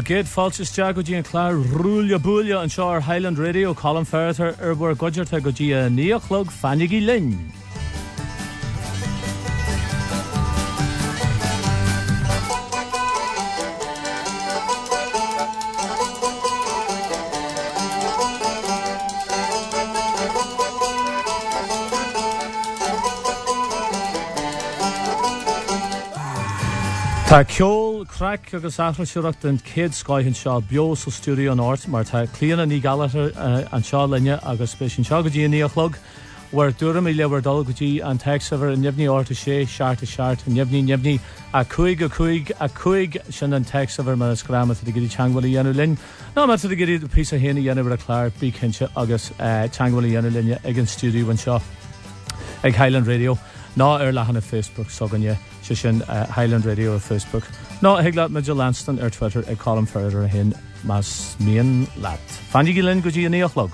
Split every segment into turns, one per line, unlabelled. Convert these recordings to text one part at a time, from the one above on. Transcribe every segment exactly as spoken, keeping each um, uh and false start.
Gid Falchis Jago G and Clar Rúlia Búlia and Shore Highland Radio Colin Ferreter Erbor Gudgerta Gogia Neochlug Fanigi Lynn. Tá ceol crack agus achra siúracht an céad scoithin seo bio sa studio an ort mar tá clíana ní galatar an seo linne agus spéis an seo go dtí níochlog war dúram i leabhar dul go dtí an textver an nebhní orta sé seart a seart an nebhní nebhní a cuig a cuig a cuig sin an textver mar a scramma a gidi teanghfuil i dhéanú linn ná mar a gidi pí a héna dhéanamh a chlár bí cinse agus teanghfuil i dhéanú linne ag an studio an seo ag Highland Radio ná ar lehanna Facebook soganne se sin uh, Highland Radio ar Facebook. Ná higlaat Midgel Lanston ar Twitter ag Colin Ferreter a hin mas mian lat. Fanny Gillen go dtí a níochlog.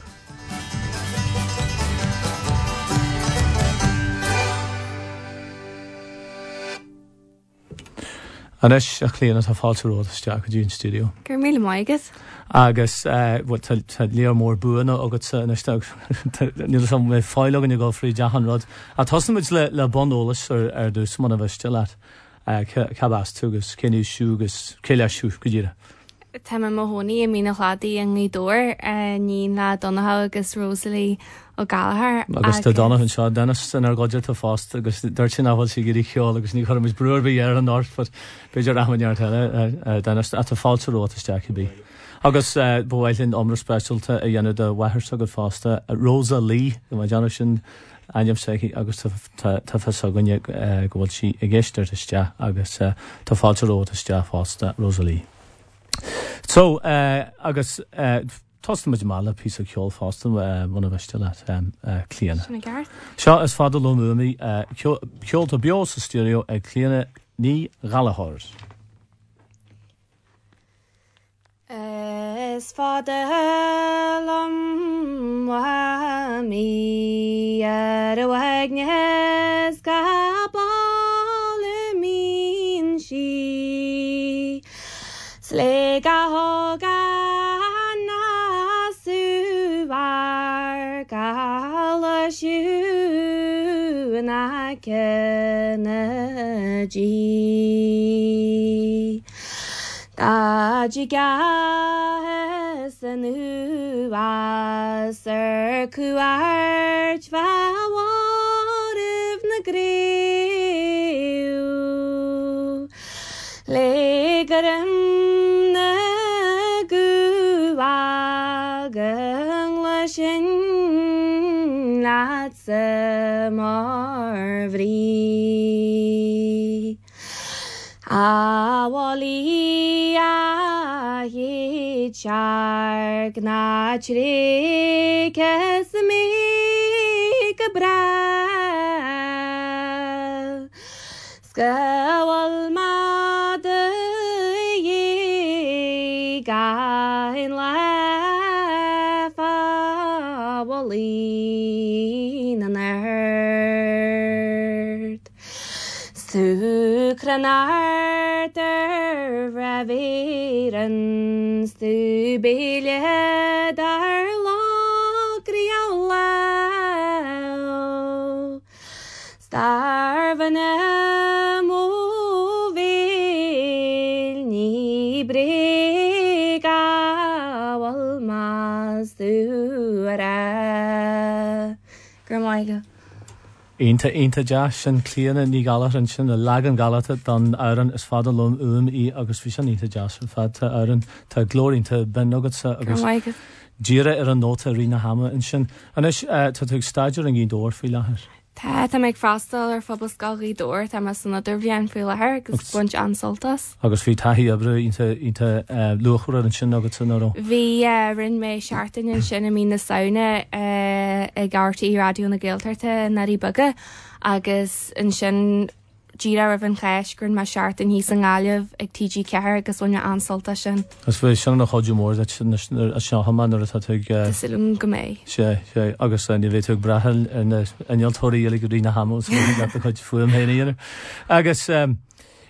Anis a clíana tá fáilte ród isteach go dtí an studio.
Gur míle maigus.
Agus bhfuil tá léar mór buanna agus isteach níl sam mé fáilegan i gáil frí deachan rud. A thosamid le le bonolalas ar ar dús man a bheith stileat cabas tugus cinú siúgus céile siú go dtíre.
Tá me móhóní a mína chládaí an ní dóir ní le Donatha agus Rosalie ó Gallagher.
Agus tá Donatha an seo Dennis in ar gaidir tá fásta agus dúirt sin áhfuil si gurí cheol agus ní chuir mis brúir bhí ar an ort but beidir rahmainneart heile Dennis a tá fáilte rót isteach i bí. Agus uh, bhhailinn omra specialta a dhéanú de wethir agad fásta Rosalie go mai deanna sin aim séici agus tá fesaganne go bhfuil si i gceisteirt isteach agus tá fáilte rót isteach fásta Rosalie. So uh, agus uh, Tostamid mála pí a ceol fástam muna bheiste le clíana. Seo is fada lomúmi ceol tá bio sa studio ag clíana ní Gallagher.
Es fada lomúmi ar a wagnes gabal min si sle gahoga Galashu na kenaji Dajiga sanu asar kuarch vawarif nagriu legaram naguagang lashin marvri awali ahi chark nachri kesmi kabra skawal madhi gain laugh awali Sukranar der raviren stubile dar lagrialla starvana movil ni brega wal masura Grandma
Einta einta deas an clíana ní Gallagher an sin a legan galata don áran is fada lom um í agus bhí sin einta deas an fad tá áran tá glórínta ben nugatsa agus díra ar an nóta rina hama an sin. Anis tá tú staidir an gí dóir fí lethir.
Tá tá méid freastal ar phobal scailí dóir tá mas san idir bhíon fí lethir agus buint ansoltas.
Agus bhí taithí abre einta einta luachúir an sin agus san áró.
Bhí rinn mé seaartain an sin a mí na saona ag Gartaí radio na Gaeltarta narí buga agus an sin díra rah an chléis gurn mar seaartain hí an gáileh ag T G ceair agus bhaine ansolta sin.
Agus bhí sin nach chodú mór a seo haman ar atá
Silum go mé.
sé sé agus ní bhéh brethil an analtóirí eile go dtí na hamó chuid fuim héanaar. Agus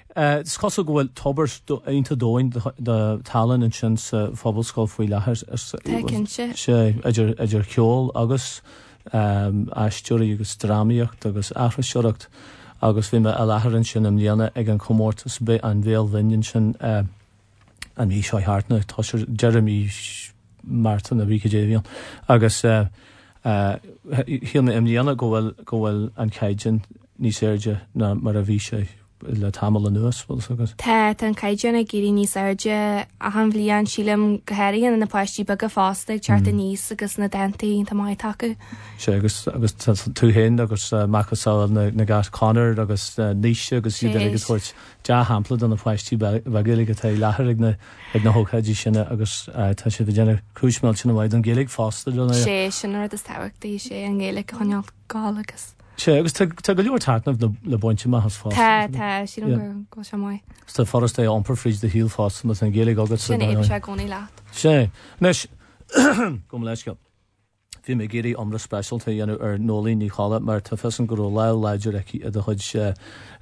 Scos go bhfuil tobers einta dóin de talan an sin fábalscoil faoi lethir sé idir ceol agus aisteúí agus drámaíocht agus athraseoireacht agus bhí me a letharann sin am líana ag an comórtas be an bhéal bhainn sin an mí seo háartna tá Jeremy Martin a bhí déhíon agus híanna am líana go bhfuil an caiidjin níos airde na mar a bhí sé le tamil an nuas bhil agus.
Tá an caiidjin a géirí níos airde a an bhliain sílam gohéiríon na páistí bag a fásta teart a níos agus na dentaí tá mai tacu.
sé agus agus tú héin agus machasáil na gas Conor agus níise agus iad agus thuirt de hampla an na páistí bagéala go tá lethir ag na ag na hóchaidí sinna agus tá sé bh déanana cúismeil sinna bhaid an géalaigh fásta
sé sin ar is táhachttaí sé an géalaigh chuneal gálagus.
sé agus tá go leor tartnamh le buinte maithas fásta.
Tá tá sí go se mai.
Tá forras é ampar fríd de híl fásta mas an géalaigh agus
sin é se gcónaí leat.
sé nes gom leis go. Bhí mé géirí amra specialta dhéanú ar nólíí ní chaala mar tá fesan go le leidir a do chuid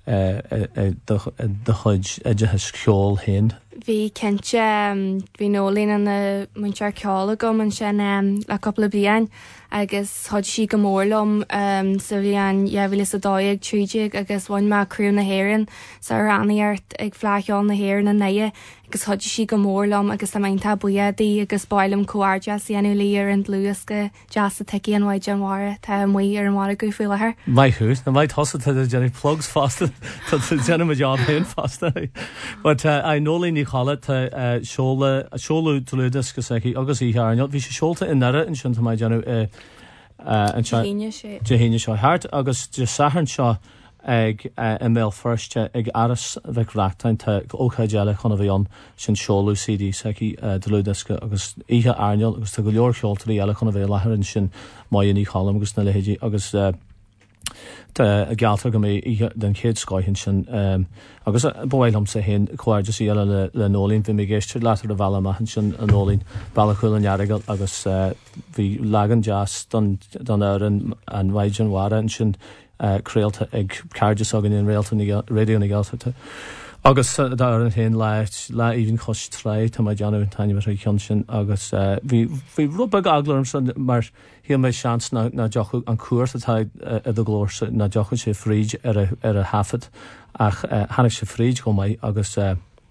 de chuid idethe ceol hen.
Bhí cinse bhí nólín an na muintear ceála gom an sin le coppla bhíon agus thuid si go mórlumm sa bhí an dhéhfuil is a dóigh tríide agus bhain me cruú na héann sa raníart ag fleáil na héir na naie agus thuid si go mórlumm agus tá mainta buiadaí agus bailm cuairde síanú líar an luasca deasa teí an bhaid an mhara tá mu ar an mhara go fuil lethir.
Mai thuús na maiid thosa tá déanana plugs fásta tá déanana job héon fásta. But a nólíí ní chaala tá seola tulúdas go agus í hearneil bhí sé seolta in nara in sin tá maid deanú déhéine seo háart agus de sahann seo ag i mé firste ag aras bheith reachtain tá óchaidéala chuna bhíon sin seolú C D saí dulúdasca agus ihe airneil agus tá go leor cheoltarí eile chuna bhéh leithrann sin maion í chalam agus na lehéidí agus a gealtar go mé den chéad scoithinn sin agus bhilm sa hen chuirde sí eile le nólín bhí mé géiste letar a bhela maithan sin an nólín bailachúil an nearagad agus bhí legan jazz don áan an bhaid an mhara an sin créalta ag cairde agan in réalta réo na gealtarta. Agus da an hen leit le íhín chos trí tá mai deanú an taine mar cean sin agus bhí rubbe aglarm san mar hí mé seans na deochu an cuairt atá a do glóir na deochu sé fríd ar a hafad ach hanig sé fríd go maiid agus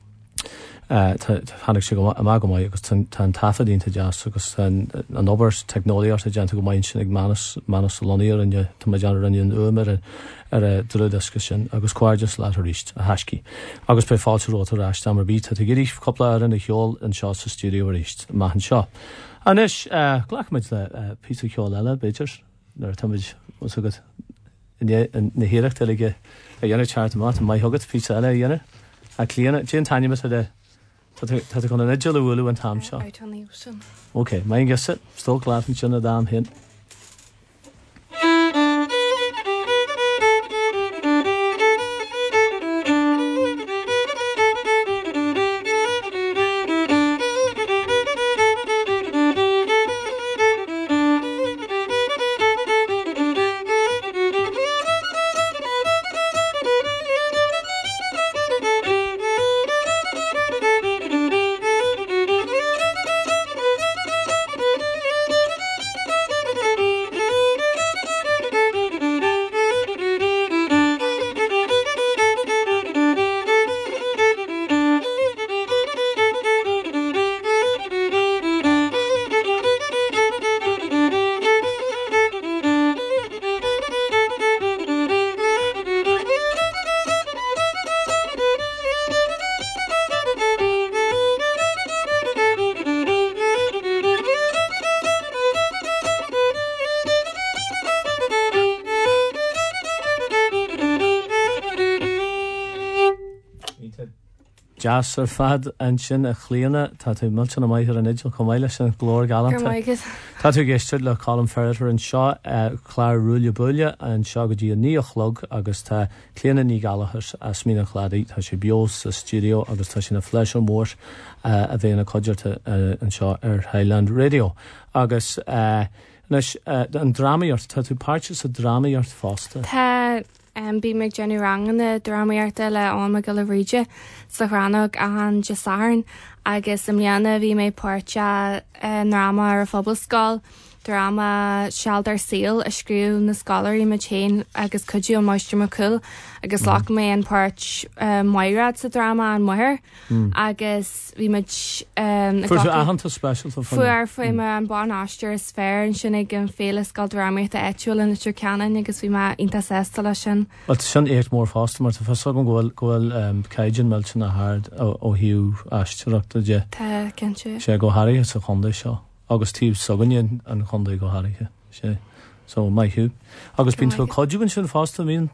hanig sé go go maiid agus tá tafadínta deas agus an obair technoliaart a deanta go maiid sin ag manas manas Salóníar an tá mai deanar an uair ar a dulúdasca sin agus cuairdes leat a ríist a heiscí. Agus pe fáilte róta ráist am mar bí tá géirí coppla an na cheol an seo sa stúdio a ríist maihan seo. An is ghlachmuid le pí ceol eile beidir nar tamid go na héirecht eige a dhéanana teart má mai thugad pí eile dhéanana a clíanana dé taine a Tá chun an idir le bhfuilú an tam seo. Ok, mai an gise stó gláfn sin a dám hin. Jazz ar fad an sin a chléana tá tú multin na maithir an idir chomáile sin glór galanta. Tá tú géisteir le Colin Ferreter an seo chláir rúile buile an seo go dtí níochlog agus tá cléana ní galachas a smína chládaí tá sé bios sa studio agus tá sin na fleis an mór a bhéna codirta an seo ar Highland Radio. Agus an ddramaíart tá tú páirte sa ddramaíart fásta.
Tá Um, bí meid Jenny rangan na drámaíarta le an me go le bhríide sa chránog an Jasaran agus am leanana bhí mé páirte náma ar a phobalscáil drama Sheldar Seal a scríú na scalarí me chéin agus cudú an Maistre McCool agus mm. lach mé an páirt uh, Moirad sa drama an Moir mm. agus bhí me um,
Fuair ahananta special
Fuair fuair me an bán áistear is fér an sin ag an féle scal dramaíocht a eitiúil in na Turcanan agus bhí me inta sésta lei sin.
Well sin écht mór fásta mar tá fasa go bhfuil gohfuil um, caidian meilte na hard ó hiú aisteachta de
Tá cinse
sé go hairíthe sa chunda seo. Agus tíb soganíon an chunda go hairíthe sé so mai hiú. Agus bín tú codúgann sin fásta míon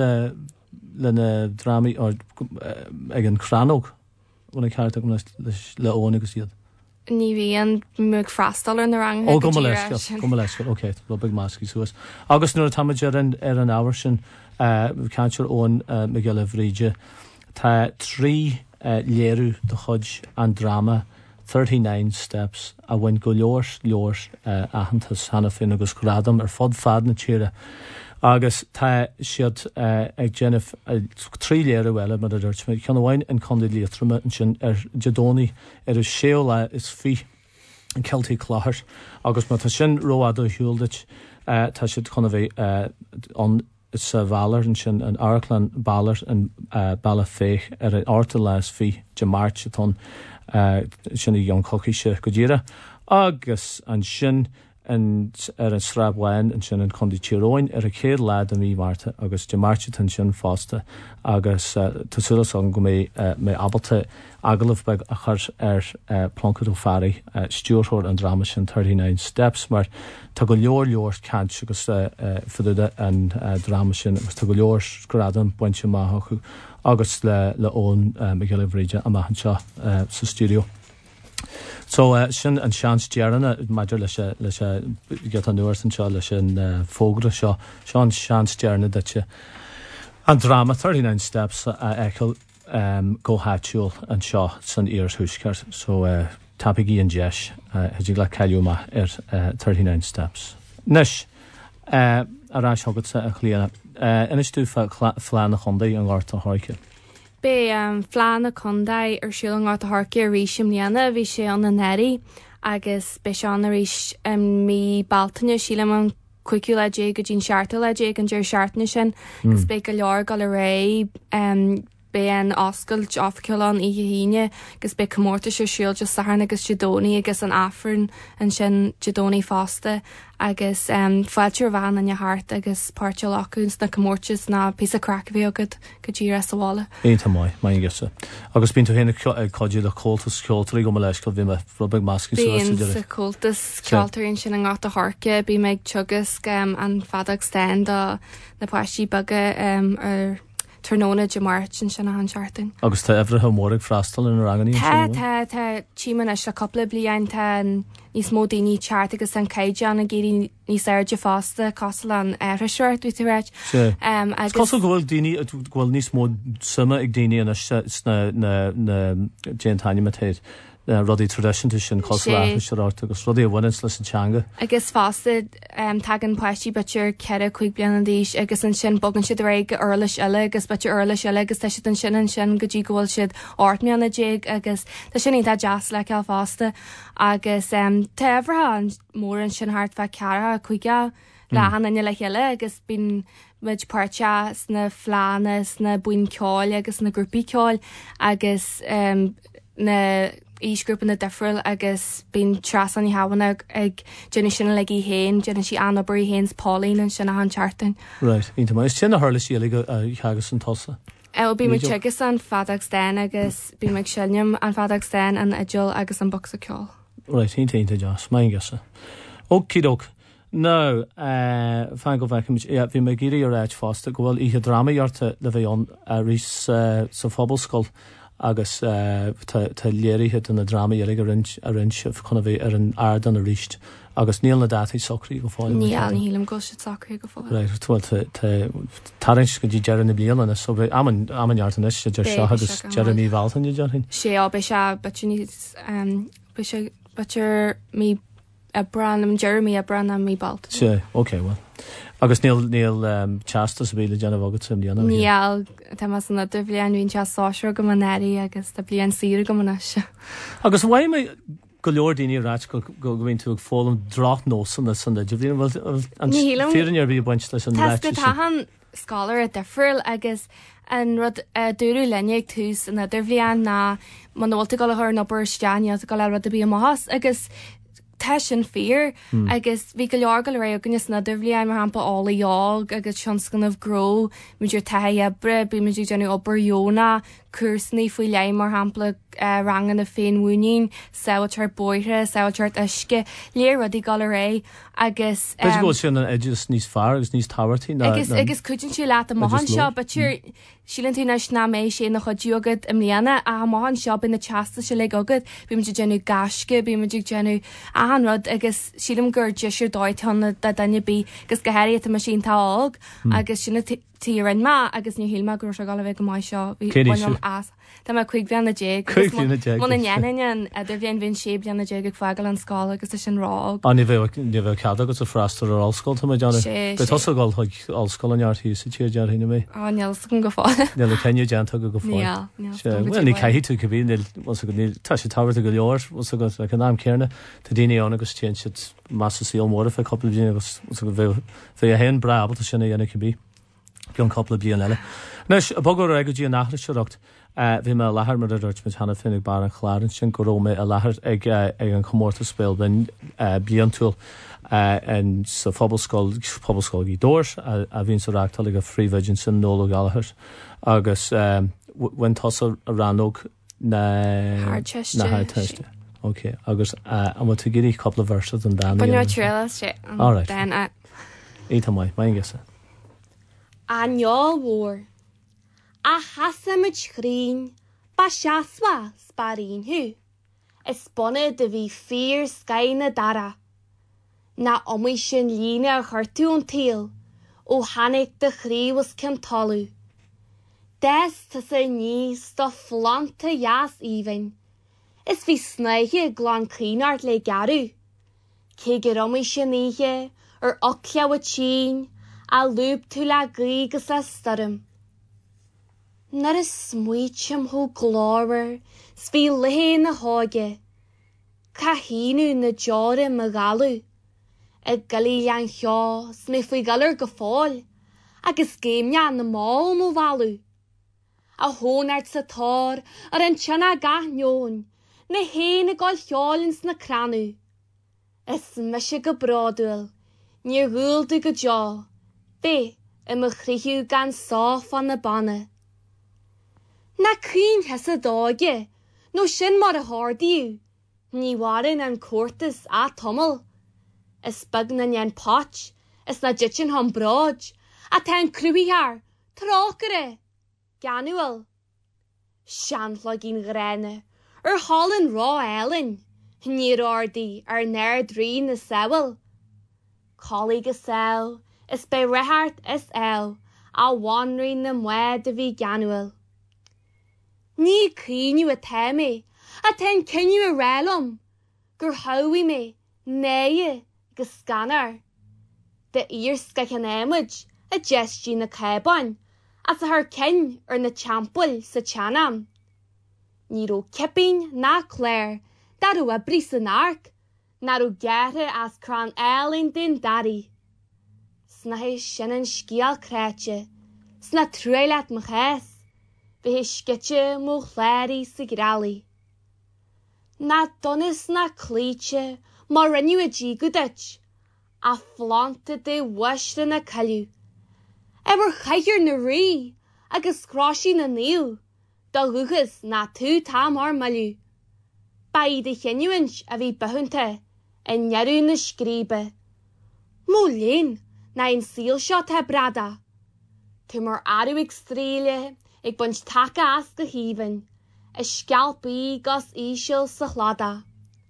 le na drámaí ag an chránóg bhna ceart le óin agus iad.
Ní bhí an mú freastal ar na rang.
Ó go leisceil, go leisceil, ok, lo big máscaí suas. Agus nuair a táiméid ar an ábhar sin ceantar ón me go le bhríide tá trí léirú de chuid an drama thirty-nine steps a bhain go leor leor uh, ahantas hana fin agus gradam ar fod fad na tíre. Agus tá siad uh, ag Jennifer uh, trí léir bhile mar a dúirt mé ceanna bhain an condé létrama an sin ar Jadóní ar is séola is fi an Celtaí chláthir agus mar tá sin roiad ó hiúldait uh, tá siad chuna bheith uh, an is uh, bhalar an sin an Arclan balar an uh, balla féich ar an áta leis fi de mát atón Uh, sin i Jan Cochise go díire agus an sin an, ar an srábhhain an sin an condí tíróin ar a céad lead a mí Marta agus de Marta an sin fásta agus uh, tásúlas an go mé uh, mé abalta agalah beag a chur ar uh, Plunkett O'Farry uh, stúrthóir an drama sin thirty-nine steps mar tá go leor leor cant agus uh, uh, fuide an uh, drama sin agus tá go leor gradam buinte maithachu agus le le ón uh, me go le bhríide a maihan seo uh, sa stúdio. So uh, sin an seans dearna maidir leis leis get an nuair an seo leis an uh, fógra seo seo an seans dearna dute an drama thirty-nine steps a uh, eil um, go háitiúil an seo san íar thuisceart so uh, tapigí an deis uh, hedí le ceúma ar uh, thirty-nine steps. Nis uh, ará seogad sa a chléana uh, inis tú flean na chundaí an gáirta háice.
Bé um, flean na condaid ar siúil an gáirta háice a ríisiim líana bhí sé an na neirí agus be se an a ríis um, mí baltaine síle an cuiiciú le dé go dín seaartta le dé an dúir seaartna sin gus bé go leor go le ré um, bé an oscailt áfciúil an ihe híine gus bé commórta se siúil just saharna agus Jadóní agus an affran an sin Jadóní fásta agus um, fáiltear bhean an hart agus páirteil acuúns na commórtas na pí a crack bhí agad go ddíra sa bhála.
Éanta mai, mai gisa. Agus bín tú héna codú le cóltas ceoltarí go leiscail bhí me rubig máscaí
Bíon sa cóltas ceoltarín sin an gáta háce bí méid tugus um, an fadag stein na páistí baga um, ar Turnóna de Martin sin an searting.
Agus tá efra mórig freastal in ranganí?
Tá, tá, tá, tíman is a coppla bliain tá níos mó daoine teart agus an caide an a géirí níos airde fásta costal an airisiirt dú tú réit.
Costal gohfuil daoine gohfuil níos mó suma ag daoine na déantaine matéid. Uh, rudí tradiisianta sin cosla seráta agus rudí a bhainins leis an teanga.
Agus fásta um, tagan páistí betir cead chuig bliana díis agus an sin bogan siad ré go orlas eile agus betir orlas eile agus tá siad an sin an sin go dtí gohfuil siad áirtmeanna déag agus tá sin tá jazz le ceall fásta agus um, tá efratha an mór an sin hart fe ceara chuige le hanna le heile agus bín muid páirte sna phlána sna buin ceáil agus na grúpi ceáil agus um, na ísgrúpa na difriúil agus bín tras an hahanna ag déine sinna le í héin, déine si annabarí héins Paulín an sinna an chartain.
Right, ínta mai sinna hála sí ige chagus an tosa.
El bí me tugus an fadag stein agus bí meid seilneam an fadag stein an idil agus an box a ceáil.
Right, ínta ínta jas, mai gasa. Okidok. No, uh, fan go bhecim bhí me géirí ar réid fásta go bhfuil ihe dramaíarta le bheith an a rís uh, sa phobalscoil agus uh, tá léirithe an na dramaí ar a rin sih chuna bheith ar an ardan a ríist agus níl na dátaí socraí go fáil.
Ní an hílam go si socraí go fáil.
Right, tarins go dtí dearan na blianana so bheith amanartan is sé dear seo agus Jeremy Valton i dearhin.
Sé á be se betir níos betir mí a bran am Jeremy a bran am mí balt.
Sé, ok, well. Agus níl níl teasta sa bíle deanna bhagad sem díanana.
Níl tá mas na do bblion hín te sáisiú go manéí agus tá blion siú go mana se.
Agus bhaim mé go leor daoine ráit go go bhíonn tú ag fólam drát nó sanna sanna de bhíon bhil an fírin ar bhí buint leis an
leis. Tá go tahan scalar a difriúil agus an rud dúrú leine ag túús na dubhblion ná manolta go lethir nó bursteine a go le rud a bí amás agus te sin fear agus bhí go leor go ré agus na dubhblion mar hampa ála eág agus seanscanmh gró muidir tahebre bí muidir genú obairjóna cuasaní faoi leim mar hampla rangan na féinmúín saoilteart bóithre saoilteart isce léir rudí go ré agus
Beidir go sin an idir níos fearr agus níos táhairtaí
agus agus cuidann siú leat a maihan seo ba tíir sílan tú nes ná mééis sé nach chuúgad am líana a maihan seo in na teasta se le agad bí muidir genú gasce bí muidir genú ahanrod agus sílam gur deisiir dóithna da danne bí gus gohéir a mar sin táág agus sinna tíran má agus ní hílma gur se gal bheith go mai seo as Tá má chuig bheanna dé Mna idir bhíon bhín sé blianna dé go foiil an scála agus sin rá.
An ní bheith ní bheith cead agus a freistar ar allscoil tá deanna. Be tosáil chuig allscoil an neartí sa tíir dear hína mé.
Á neal go fáil.
Neal cenne deanta go go fáil. ní caiithí tú go bhí tá sé táhairta go leor go le an náam céarna tá daine an agus té si massa síl móra fe coppla bhíine agus go bheith a hen brabal a sinna dhéanana bhí bí an coppla bíon eile. Nes a bogó aige dí nachla seocht bhí me lethir mar a dúirt mit hena finnig bar an chlárin sin go rómé a lethir ag ag an chomórta spéil ben blion túil an sa fphobalscoil pobalscoil í dóir a bhín sa reachtal go phríomhhaidin sin nóla galachir agus bhain tosa a ranóg na háteiste. Ok, agus am tu géirí coppla versad an dána.
Bainú tríla sé an
Éta mai, mai gisa.
Anol mhór. A hasamid chrín ba seasfa sparín hu. Is bunne de bhí fear scaine dara. Na omí sin líne a chuirtún tíal ó hanig de chrí was cin talú. Des ta sa níos do flanta jas even. Is bhí snaiche glán cínart le garu. Cé gur omí sin ihe ar oclea wa tín a lúb tú le grígus le starum. Nar is smuitiam ho glóir, sví lehé na háge. Ca hínu na jóre magalú. A galí lean chó sna fwy galar go fáil, agus géimne na máil mo valú. A hónart sa tór ar an tjana gathnión, na héna gáil cheolins na cranú. Is misise go brádúil, ní gúildu go jó, bé i mo chríú gan sáf an na banna. Na crín hes a dáge, nó sin mar a hárdíú, ní warin an cuartas a tommel. Is bug na nyan potch, is na ditchin hon brád, a ten cruíhar, trákere, ganuel. Seanflag ín gréine, ar hallin rá elin, ní rárdí ar neir drí na sewel. Collig a sew, is be rehart is el, a wanrin na mwed a vi ganuel. Ní cíniu a téime, a ten ciniu a relum, gur hawi me, neie, go scanner. De iersca can emage, a gestí na caban, as a haar kin ar na champul sa chanam. Ní ro kipping na clair, daru a bris an arc, naru gare as cran elin din daddy. Sna he shinnan skial kretje, sna trailat mches, be he skitje mo chléri sigrali. Na donis na cleche, mar renu a gigudach, a flante de washta na kalu. Ever chaiger na ri, agus croshi na niu, da lugus na tu tam ar malu. Bai de genuinch a vi behunte, en nyaru na skribe. Molin, na een sealshot he brada. Tumor aru ik strele, ik bunch taka as geheven, a scalpi gas ishil sa chlada.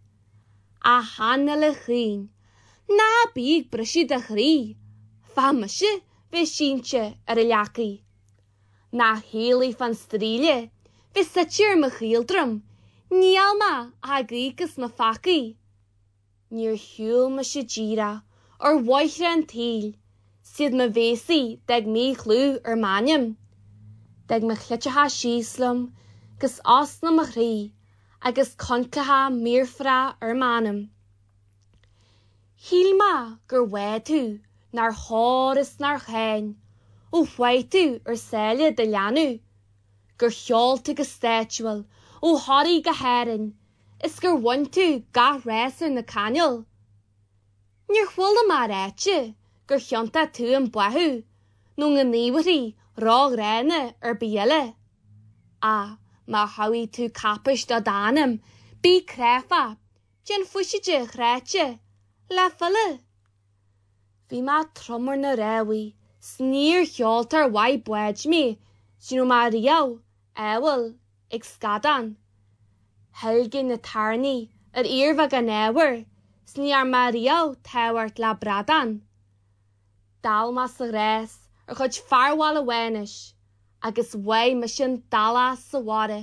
A hanele chin, na big brushi de chri, famasje, vi shintje er a laki. Na heli van strele, vi sitjer me childrum, nialma a grikus na faki. Near hul me se gira, or waithre an teal, siad ma bhésaí deag mí chlú ar maniam. Deag ma chlytchaha síslam, gus osna ma chrí, agus concaha mírfra ar manam. Hílma gur wetu, nar hóras nar chain, ó waitu ar selja de leanu, gur cheolta go statual, ó horí go herin, is gur wantu ga resu na canal. Níor chwilda mar eche, gur chionta tú an bwahu, nung an níwari rog rene ar biele. A, ma hawi tú capish da danam, bí crefa, jen fushije chreche, la fille. Bhí ma trommer na rewi, snír cheoltar wai bwedj mi, sinu ma riaw, ewel, ag skadan. Helgi na tarni, ar irva gan ewer, sníar ma riaw tewart la bradan. Dal ma sa res, ar chud farwal a wenish, agus wei ma sin dala sa wade.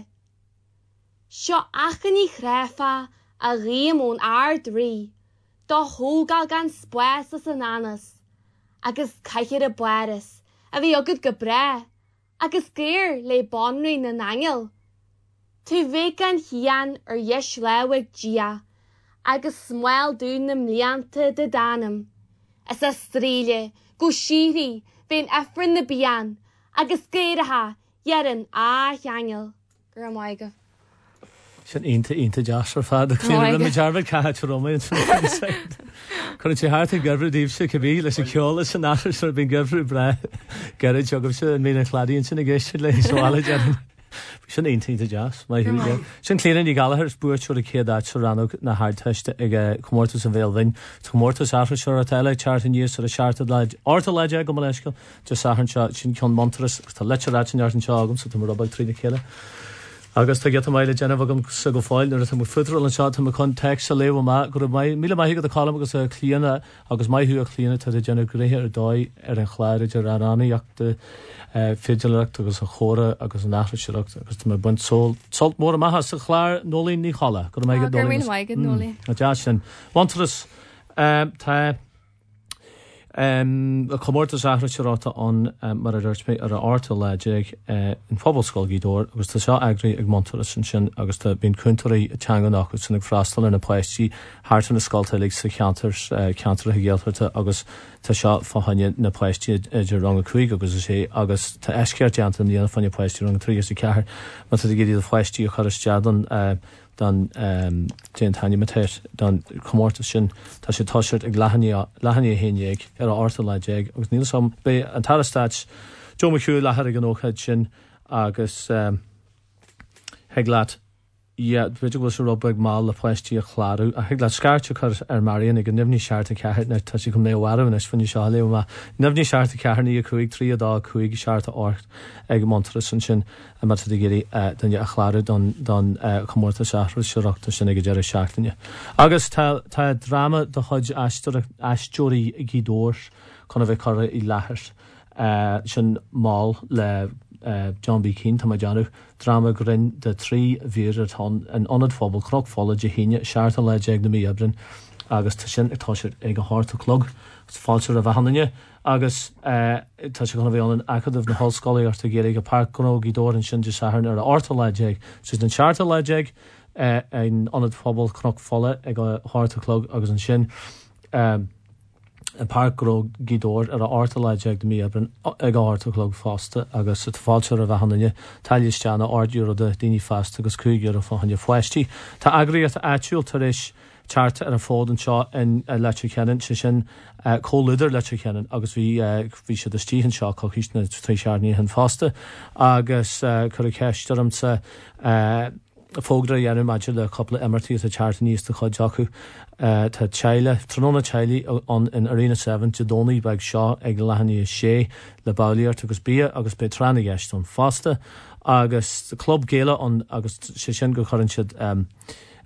Sio achani chrefa a riem on ar dri, do hogal gan spwes as ananas, agus caichir a bweris, a fi ogyd gybre, agus gyr le bonri na nangel. Tu ve gan hian ar yesh lewig gia, agus smwel dún na mliante de danam. As a strile, go shiri, fein efrin na bian, agus gyraha, yerin a hiangel. Gyra moiga.
Sin inta inta deasar fad a clíanana na dearbh caite Rómaí chun tí háart a gabhrú díobse go bhí leis a ceola san nachir ar bhín gabhrú bre gead jogam se an mína chladíonn sin a ggéiste le sála dearan. Sin inta inta deas mai thuúige. Sin clíanana í galahar spúirtúir a céadáid se rannog na háirteiste ag comórtas an bhéalhain. Comórtas áfra seir a teile teart a níos ar a seart leid orta leide go leiscail de sahann sin ceann montaras tá leiteráid an art an teagam sa tá mar robbag trína chéile. Agus tá geta maile déanamh agam sa go fáil nuair a tá fuidir an seo tá chun text a léomh má gur míle maithí go a cálam agus a clíana agus maithú a clíana tá déanamh gruthe ar dóid ar an chláirid ar aránaíocht féidirlacht agus a chóra agus an nachraiseacht agus tá buint sol solt mór a maithe sa chláir nólín ní chala gur maigad
nólín.
A deas sin. Wantaras tá Um, a comórtas áhraisiráta an um, mar a dúirt mé ar a áta leideag uh, in fóbalscoil gídóir agus tá seo agraí ag montaras sin sin agus tá bín cúntarí teanga nach agus sinna freastal in na poisttí háart na scoiltaigh sa cheantar uh, cheantar a ggéaltarta agus tá seo fáhanne na poisttí idir rang a chuig agus sé agus tá eisceart deanta an dhéanana fanne poisttí rang a trí sa cethir mar tá géad a poisttí a choristeadan uh, dan um, Jane Tanya Matéis dan comórtas sin tá sé táisirt ag lehanní héineag ar a áta leideag agus níl sam be an tarastáid Joe McHugh lethar ag an óchaid sin agus um, heaglaat yeah, beidir go se robbeg má le pleistí a chláú a heaglaat scarte chu ar Marion ag an nimhní seart a ceart na tá si go méhharm is fanní seo le má nimhní seart a cearní a chuig trí adá chuig seart a ort ag montaras an sin a mat géirí danne a chláú don don chomórta seaachú seachta sin ag dear seachtainine. Agus tá drama do chuid eisteúirí gídóir chuna bheith chora í lethir sin má le Uh, John B. Keane tá deanú drama grin de trí vír an anad fóbal croch fála de híine seart a leideag na míabrin agus tá sin ag táisiir ag a háirta clog fáiltear a bhehanne agus uh, tá sé chuna bhéann acadmh na hallscoile ar tá géir go park gó gídóir an sin de seaarn ar a áirta leideag sus den seart a leideag uh, an anad fóbal croch fála ag a háirta clog agus an sin um, a parkró gídóir ar a áirta leideag de míabrin ag áirta clog fásta agus a fáiltear a bhehanne tailisteanna ardúr de daoine fast agus cúigear a fáhanne foiisttí. Tá agraíocht eitiúil tar éis tearta ar an fódan seo in leite ceann se sin cólidir leite ceann agus bhí bhí se de stíhann seo cochíisna trí seaarní an fásta agus chur a ceistem sa fógra dhéanú maidir le coppla emartí a tearta níos de chuid acu tá teile tróna teile an in Arena seven de dónaí beag seo ag lehanní sé le bailíart agus bí agus be trena gceist an fásta agus club géile an agus sé sin go chorann siad um,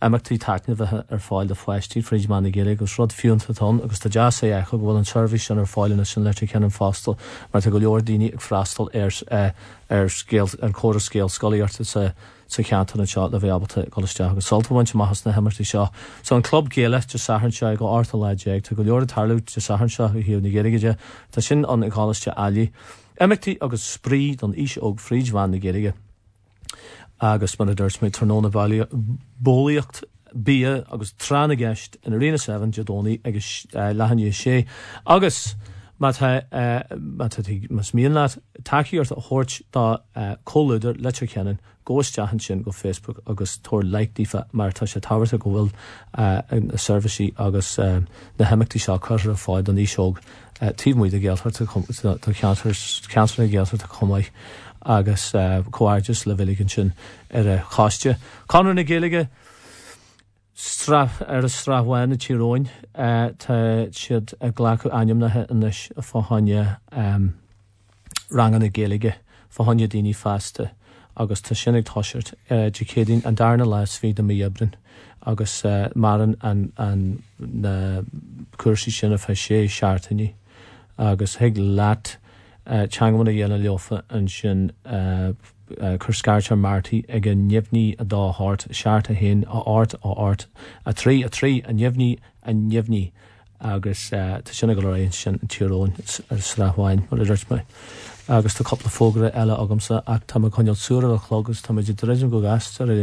Amachtaí táne bheith ar fáil de foiistíí frídman na Gaeilge agus rud fiúnta tón agus tá deas é echa bhfuil an service sin ar fáilna sin leite cean fástal mar tá go leor daoine ag freastal ar ar scéal an córa scéal scoíarta sa sa cheantar an seo le bheith abalta goisteach agus soltahaint maithas na hemartaí seo. So an club Gaeile de sahann seo go áirta leidéag tá go leor tarlú de sahann seo go hiú na Gaeilge tá sin an gáiste ealaí. Amachtaí agus sprí don is óg frídman na Gaeilge. Agus man a dúirt méid tróna bólaíocht bí agus trána gceist in Arena seven Jadóní agus lehanní sé. Agus mas míon leat takeíart a chóirt dá cóúidir leite ceann góisteachan sin go Facebook agus tóir leictífa mar tá sé táhairta go bhfuil a serviceí agus na heimachtaí seo chuir a fáid an íseog tíomhmuid a ggéaltar tá ceantar na ggéaltar a chumáid agus cóáirgus le bhilligin sin ar a cháiste. Conir na Gaeilge straf ar a strafhhain na tíróin tá siad a ghlacu ainmnathe inis a fáhanne rangan na Gaeilge fáhanne daoine feasta agus tá sinnig táisirt de cédín an darna leis fí do míobrin agus maran an na cuasaí sin a fe sé seaartaní agus heag leat teangamann a dhéanana leofa an sin chur scairtear martaí ag an nimhní a dá háart seaarta hain a áirt á áirt a trí a trí a nimhní a nimhní agus tá sinna go raon sin an tíróin ar sráhhain mar a dúirt mé. Agus tá coppla fógra eile agamsa ach tá chuineal súra a chlogus tá idir réidir go gas ar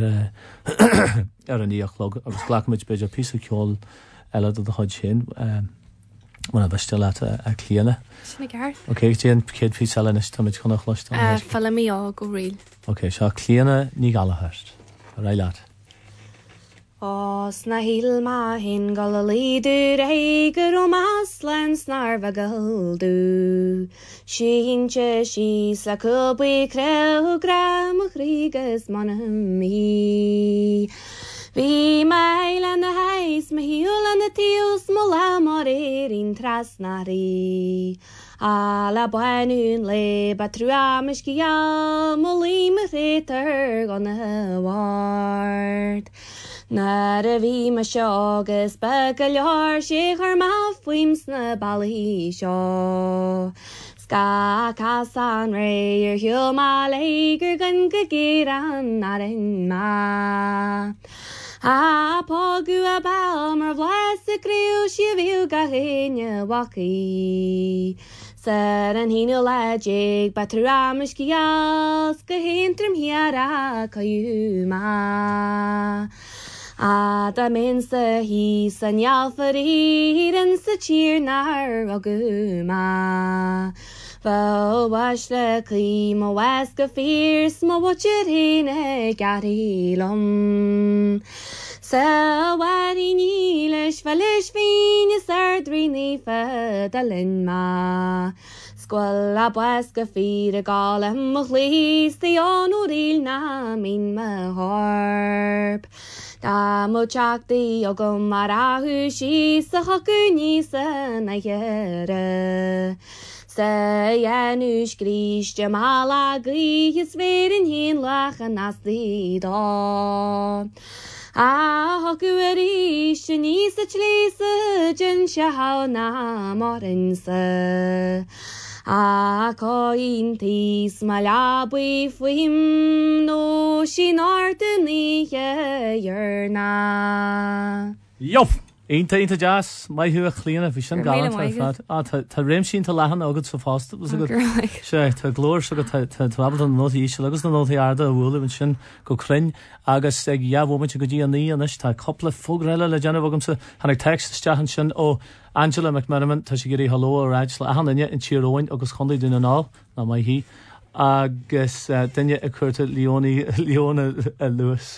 an íochlog agus ghlachaid beidir pí ceol eile do a chuid sin man a bheiste le a clíana.
Sinna gar.
Ok, tíon céad pí selenis tá chuna chluiste.
Fala mí á go riil.
Ok, seo clíana ní galahast. A ra leat.
Os na híl má hin gal a líidir éigur ó más len snarfa galú. Sínte sí sa cubí creu gram a chrígus manam mí. Bhí meil an na heis ma hiúil an na tíos mo le mar éirín trasnarí. A la buinún le ba trúamis giá mo lí ma rétar gan na bhard. Nar a bhí ma seo agus be go leor sé chuir má fuims na bailí seo. Ska cas an ré ar hiúil má léigur gan go géir an narin má. A pógu a bell mar bhlas a gríú si bhíú ga héine wacaí. Sar an híú leidéig ba trúamis giás go héntrim hiar a caú má. A da min sa hí san nealfarí an sa tír nar agu má. Fá was le clí má was go fírs má bhaid héine garí lom. Sa warí ní leis fa leis féin is ardrí ní fa dalin má. Squal a was go fír a gála mo chlís the anú ríl na mín ma harp. Da mo teachtaí a go mar athú sí sa chocu ní san na dhearra. Sa dhéanús gríiste mála glí is férin hín lechan as dí dá. A hocu a ríis sin níos a tléasa gin se há na marinsa. A coín tís má leabui fuim nó sin áta níe dhearna.
Jof! Einta einta jazz, mai hu a chlíana bhí sin galant tá réim sin tá lehan agad sa fásta sé tá glóir se go tábal an nóí se agus na nóí arda a bhla sin go crin agus ag jaabhhaid go dtí aní anis tá coppla fógréile le déanamh agam sa hanig textteachan sin ó Angela McManaman tá sé gurí halló a ráid le a hanine in tíróin agus chundaí duna ná na mai hí agus duine a chuirta Leoní Leona Lewis.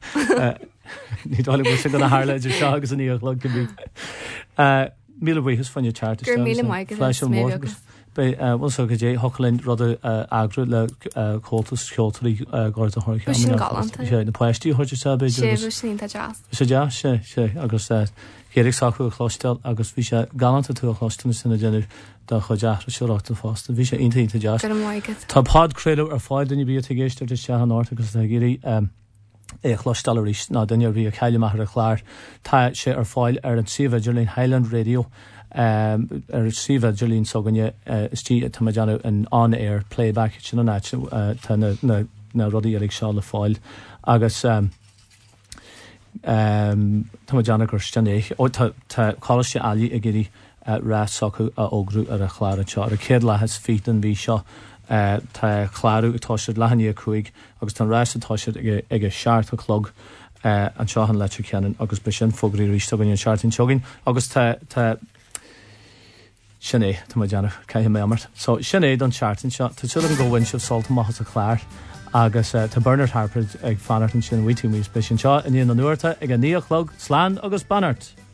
Ní dála bu se go na hála idir seo agus an íoch le go bhí. Míle bhuichas fanne charta
Gur míle maigad
mór bhil so go dé hochalinn rud agru le cótas ceoltarí gáir a thuir
sin galant
sé na poistíí chuirte se beidir
sé sin tá jazz.
sé de sé sé agus chéirigh sacú a chlóisteil agus bhí sé galanta tú a chlóisteanna sinna déanú dá chu deachra seoachta fásta. Bhí sé intaínta jazz.
Gur maigad.
Tá pád creaadh ar fáid duine bí a géisteir de se an áit agus a géirí é chlostal ríist ná duine bhí a chaile mar a chláir tá sé ar fáil ar an sibh Jolín Highland Radio um, ar sibh Jolín soganne uh, istí tá deanú an on-air playback sin an áit uh, tá na, na, na rudaí ar ag seá le fáil agus um, um, tá deanna gur stenéich ó tá choiste ealaí a géirí uh, rá socu a ógrú ar a chláir anseo ar a céad lethas fit an bhí seo Uh, tá chláú atáisiid lehanní a chuig agus tá ráis atáisiid ag ag seart a chlog uh, an seohan leite ceanan agus be sin fógraí ríiste gan an seaartin teogin agus tá tá sinné tá deanna caiithe mé amart. So sinné don seaartin seo tá siad an ggóhain sih solta machchas a chláir agus uh, tá Bernard Harper ag fanart an sin bhuiitiú mí be sin seo in íon an nuirta ag an níochlog, slán agus banart.